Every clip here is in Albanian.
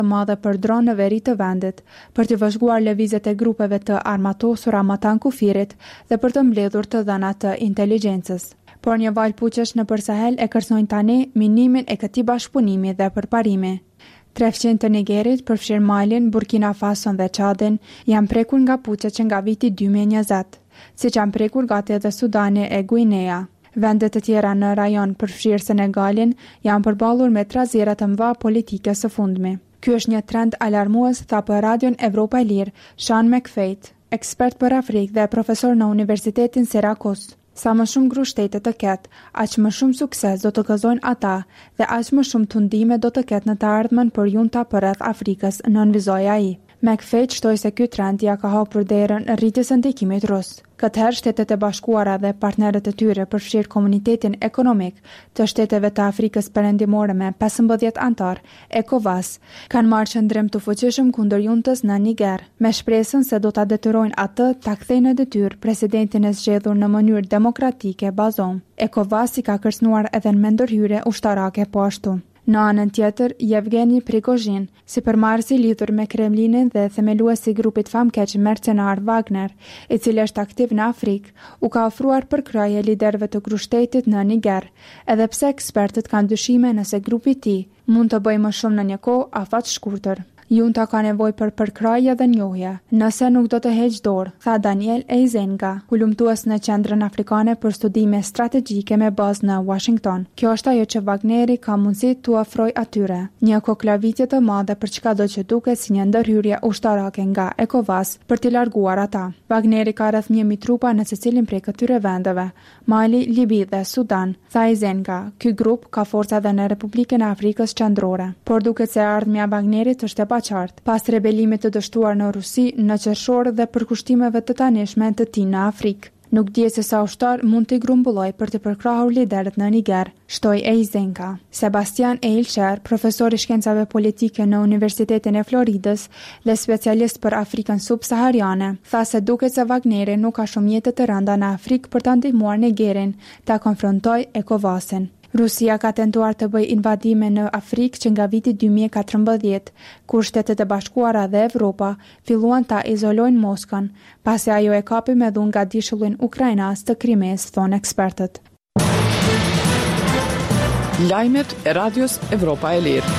të madhe për dronë në veri të vendit, për të vëzhguar lëvizjet e grupeve të armatosura Matan Kufirit dhe për të mbledhur të dhënat të inteligjencës. Por një valë puqesh nëpër Sahel e kërcënojnë tani minimin e këtij bashkëpunimi dhe përparimi. 3 fqinjtë të Nigerit, përfshirë Malin, Burkina Fason dhe Çadin, janë prekur nga puqet që nga viti 2020, siç janë prekur gati edhe Sudani e Guinea. Vendet të tjera në rajon, përfshirë Senegalin, janë përballur me trazira të mëdha politike së fundmi. Ky është një trend alarmues, tha për Radion Evropa e Lirë Sean McFate, ekspert për Afrikë dhe profesor në Universitetin Syracuse. Sa më shumë grushtete të ketë, aq më shumë sukses do të gëzojnë ata dhe aq më shumë tundime do të ketë në të ardhmen për junta përreth Afrikës, nënvizoi ai. McFate shtoi se ky trend ja ka hapur derën rritjes së ndikimit rus. Këtëherë Shtetet e Bashkuara dhe partnerët e tyre, përfshirë Komunitetin Ekonomik të Shteteve të Afrikës Perëndimore me 15 antar, ECOWAS, kanë marrë qëndrim të fuqishëm kundër juntës në Niger, me shpresën se do ta detyrojnë atë ta kthejë në detyrë presidentin e zgjedhur në mënyrë demokratike Bazoum. ECOWAS i ka kërcënuar edhe në ndërhyrje ushtarake po ashtu. Në anën tjetër, Yevgeni Prigozhin, sipërmarrësi lidhur me Kremlinin dhe themeluesi i grupit famkeq mercenar Wagner, i cili është aktiv në Afrikë, u ka ofruar përkraje liderëve të krushtetit në Niger, edhe pse ekspertët kanë dyshime nëse grupi i tij mund të bëjë më shumë në një kohë afat shkurtër. Junta ka nevojë për përkrahje dhe njohje, nëse nuk do të heqë dorë, tha Daniel Eizenga, hulumtues në Qendrën Afrikane për Studime Strategjike me bazë në Washington. Kjo është ajo që Wagneri ka mundësi t'u ofrojë atyre, një koklavitje të madhe për çkado që duket si një ndërhyrje ushtarake nga ECOWAS për t'i larguar ata. Wagneri ka rreth 1000 trupa në secilin prej këtyre vendeve, Mali, Libi dhe Sudan, tha Eizenga. Ky grup ka forca edhe në Republikën e Afrikës Qendrore, por duket se ardhmja e Wagnerit është e qartë, pas rebelimit të dështuar në Rusi, në qershor dhe përkushtimeve të tanishme të tij në Afrikë. Nuk dihet se sa ushtar mund t'i grumbulloj për të përkrahur liderët në Niger, shtoi Eizenga. Sebastian Eilsher, profesor i shkencave politike në Universitetin e Floridës dhe specialist për Afrikën subsahariane, tha se duket se Wagneri nuk ka shumë mjete të rënda në Afrikë për ta ndihmuar Nigerin ta konfrontojë ECOWAS-in. Rusia ka tentuar të bëjë invadime në Afrikë që nga viti 2014, kur Shtetet e Bashkuara dhe Evropa filluan ta izolojnë Moskën, pasi ajo e kapi me dhunë nga dishullin ukrainas të Krimes, thonë ekspertët. Lajmet e Radios Evropa e Lirë.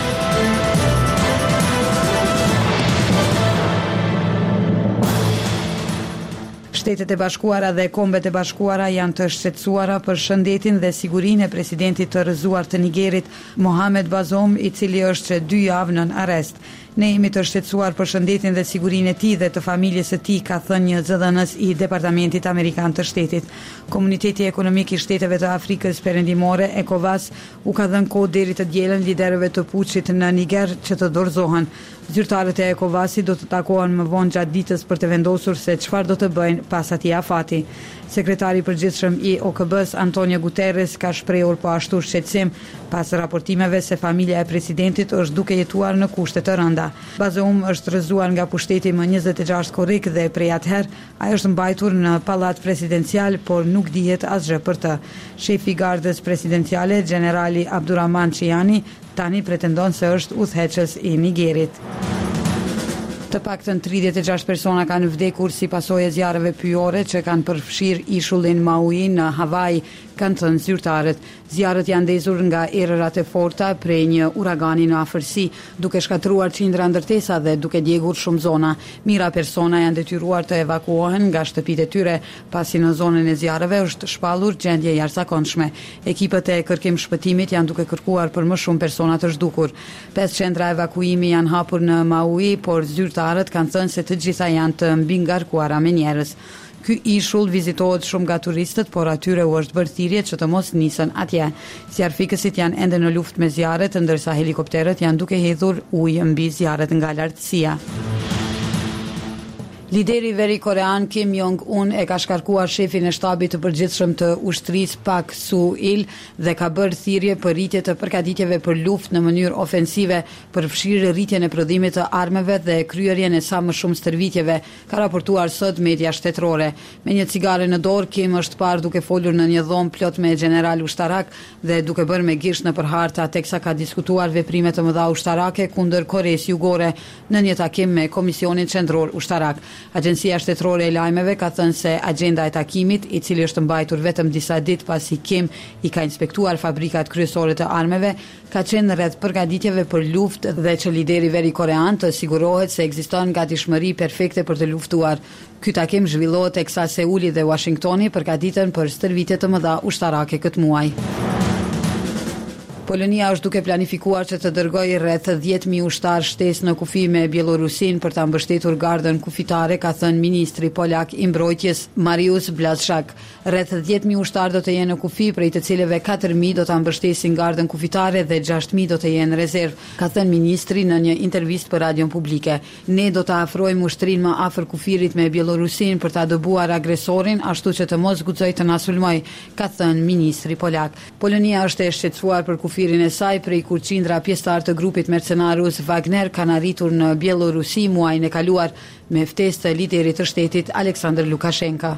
Shtetet e Bashkuara dhe Kombet e Bashkuara janë të shqetësuara për shëndetin dhe sigurinë e presidentit të rrëzuar të Nigerit, Mohamed Bazoum, i cili është 2 javë nën arrest. Ne jemi të shqetësuar për shëndetin dhe sigurinë e tij dhe të familjes së tij, ka thënë një zëdhënës i Departamentit Amerikan të Shtetit. Komuniteti Ekonomik i Shteteve të Afrikës Perëndimore, ECOWAS, u ka dhënë kohë deri të dielën liderëve të puçit në Niger që të dorëzohen. Zyrtarët e ECOWAS-it do të takohen më vonë gjatë ditës për të vendosur se çfarë do të bëjnë pas atij afati. Sekretari i përgjithshëm i OKB-s, Antonio Guterres, ka shprehur po ashtu shqetësim pas raportimeve se familja e presidentit është duke jetuar në kushte të rënda. Bazoum është rrëzuar nga pushteti më 26 korrik dhe prej atëherë ai është mbajtur në pallat presidencial, por nuk dihet asgjë për të. Shefi i gardës presidenciale, generali Abdurrahman Chiani, tani pretendon se është udhëheqës i Nigerit. Të paktën 36 persona kanë vdekur si pasojë e zjarreve pyjore që kanë përfshirë ishullin Maui në Hawaii, kanë thënë zyrtarët. Zjarret janë ndezur nga erërat e forta prej një uragani në afërsi, duke shkatruar qindra ndërtesa dhe duke djegur shumë zona. Mira persona janë detyruar të evakuohen nga shtëpitë e tyre, pasi në zonën e zjarreve është shpallur gjendje jashtëzakonshme. Ekipët e kërkim shpëtimit janë duke kërkuar për më shumë persona të zhdukur. 5 qendra evakuimi janë hapur në Maui, por zyrtarët kanë thënë se të gjitha janë të mbingarkuara me njerëz. Ky ishull vizitohet shumë nga turistët, por atyre u është bërë thirrje që të mos nisen atje. Zjarrfikësit janë ende në luftë me zjarret, ndërsa helikopterët janë duke hedhur ujë mbi zjarret nga lartësia. Lideri veri korean Kim Jong-un e ka shkarkuar shefin e shtabit të përgjithshëm të ushtrisë Pak Su-il dhe ka bërë thirrje për rritje të përgatitjeve për luftë në mënyrë ofensive, përfshirë rritjen e prodhimit të armëve dhe kryerjen e sa më shumë stërvitjeve, ka raportuar sot media shtetërore. Me një cigare në dorë, Kim është parë duke folur në një dhomë plot me general ushtarak dhe duke bërë me gisht nëpër harta teksa ka diskutuar veprime të mëdha ushtarake kundër Koreas Jugore në një takim me Komisionin Qendror Ushtarak. Agjencia shtetërore e lajmeve ka thënë se agenda e takimit, i cili është mbajtur vetëm disa ditë pasi Kim i ka inspektuar fabrikat kryesore të armëve, ka qenë rreth përgatitjeve për luftë dhe që lideri veri korean të sigurohet se ekziston gatishmëri perfekte për të luftuar. Ky takim zhvillohet teksa Seuli dhe Washingtoni përgatiten për stërvitje të mëdha ushtarake këtë muaj. Polonia është duke planifikuar që të dërgojë rreth 10.000 ushtar shtesë në kufi me Bielorusin për ta mbështetur gardën kufitare, ka thënë ministri polak i mbrojtjes Mariusz Błaszczak. Rreth 10.000 ushtar do të jenë në kufi, prej të cilëve 4.000 do ta mbështesin gardën kufitare dhe 6.000 do të jenë rezervë, ka thënë ministri në një intervistë për radion publike. Ne do ta afrojmë ushtrinë më afër kufirit me Bielorusin për ta dëbuar agresorin, ashtu që të mos guxojë të na sulmojë, ka thënë ministri polak. Polonia është e shqetësuar për kufirin e saj prej kur qindra pjesëtar të grupit mercenar rus Wagner kanë arritur në Bielorusi muajin e kaluar me ftesë të liderit të shtetit Aleksandr Lukashenko.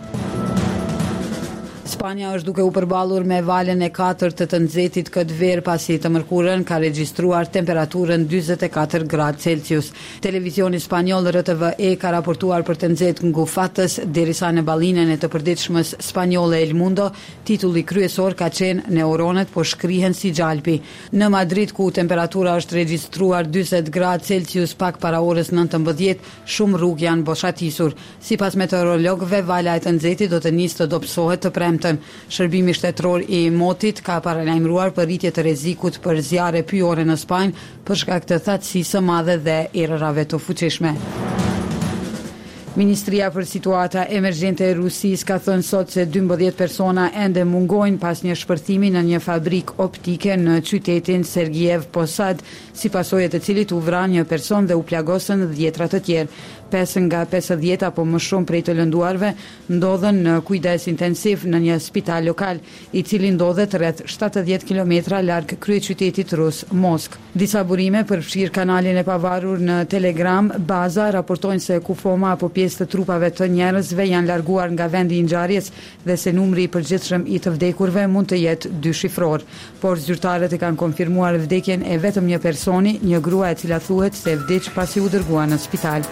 Spanja është duke u përballur me valën e 4 të nxehtit këtë verë pasi të mërkurën ka regjistruar temperaturën 44 gradë Celsius. Televizioni spanjoll RTVE ka raportuar për të nxehtë ngufatës derisa në ballinën e të përditshmës spanjolle El Mundo, titulli kryesor ka qenë neuronet po shkrihen si gjalpi. Në Madrid, ku temperatura është regjistruar 40 gradë Celsius pak para orës 19, shumë rrugë janë boshatisur. Sipas meteorologëve, vala e të nxehtit do të nisë të dobësohet të premten. Shërbimi shtetëror i motit ka paralajmëruar për rritje të rrezikut për zjarre pyjore në Spanjë për shkak të thatësisë së madhe dhe errërave të fuqishme. Ministria për situata emergjente e Rusisë ka thënë sot se 12 persona ende mungojnë pas një shpërthimi në një fabrik optike në qytetin Sergiev Posad, si pasojë të cilit u vran një person dhe u plagosën 10 të tjerë. 5 nga 50 apo më shumë prej të lënduarve ndodhen në kujdes intensiv në një spital lokal, i cili ndodhet rreth 70 kilometra larg kryeqytetit rus Moskë. Disa burime përfshir kanalin e pavarur në Telegram, Baza raportojnë se kufoma apo pjesë të trupave të njerëzve janë larguar nga vendi i ngjarjes dhe se numri i përgjithshëm i të vdekurve mund të jetë 2 shifror. Por zyrtarët e kanë konfirmuar vdekjen e vetëm një personi, një grua e cila thuhet se vdiq pasi u dërguar në spital.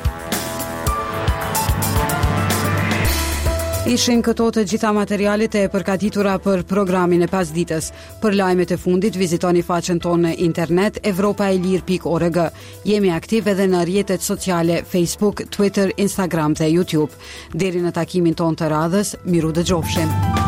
Ishin këto të gjitha materialet e përgatitura për programin e pasditës. Për lajmet e fundit, vizitoni faqen tonë në internet evropaelir.org. Jemi aktiv edhe në rrjetet sociale Facebook, Twitter, Instagram dhe YouTube. Deri në takimin tonë të radhës, miru dëgjofshim.